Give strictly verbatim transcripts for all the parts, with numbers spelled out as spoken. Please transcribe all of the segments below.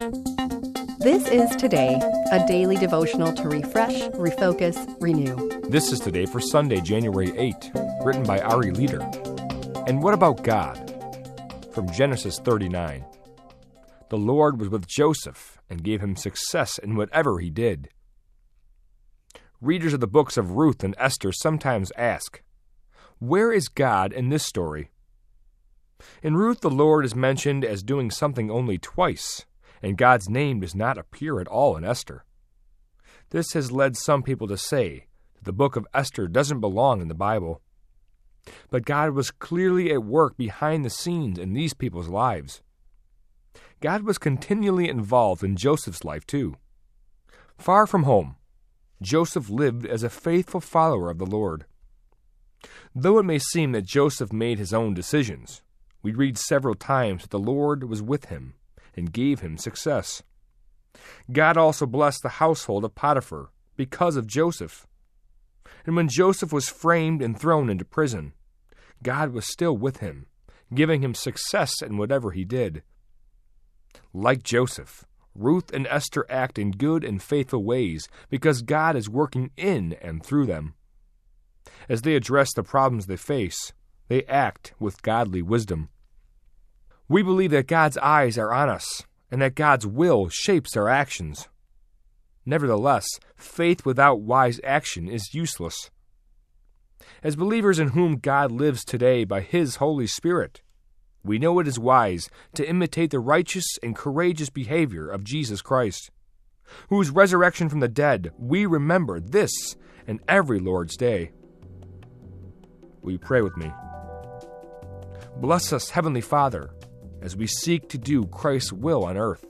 This is Today, a daily devotional to refresh, refocus, renew. This is Today for Sunday, January eighth, written by Ari Leader. And what about God? From Genesis thirty-nine. The Lord was with Joseph and gave him success in whatever he did. Readers of the books of Ruth and Esther sometimes ask, where is God in this story? In Ruth, the Lord is mentioned as doing something only twice, and God's name does not appear at all in Esther. This has led some people to say that the book of Esther doesn't belong in the Bible. But God was clearly at work behind the scenes in these people's lives. God was continually involved in Joseph's life too. Far from home, Joseph lived as a faithful follower of the Lord. Though it may seem that Joseph made his own decisions, we read several times that the Lord was with him and gave him success. God also blessed the household of Potiphar because of Joseph. And when Joseph was framed and thrown into prison, God was still with him, giving him success in whatever he did. Like Joseph, Ruth and Esther act in good and faithful ways because God is working in and through them. As they address the problems they face, they act with godly wisdom. We believe that God's eyes are on us and that God's will shapes our actions. Nevertheless, faith without wise action is useless. As believers in whom God lives today by His Holy Spirit, we know it is wise to imitate the righteous and courageous behavior of Jesus Christ, whose resurrection from the dead we remember this and every Lord's Day. Will you pray with me? Bless us, Heavenly Father, as we seek to do Christ's will on earth.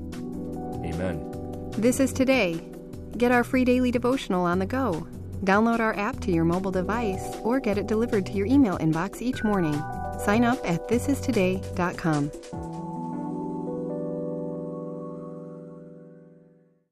Amen. This is Today. Get our free daily devotional on the go. Download our app to your mobile device or get it delivered to your email inbox each morning. Sign up at this is today dot com.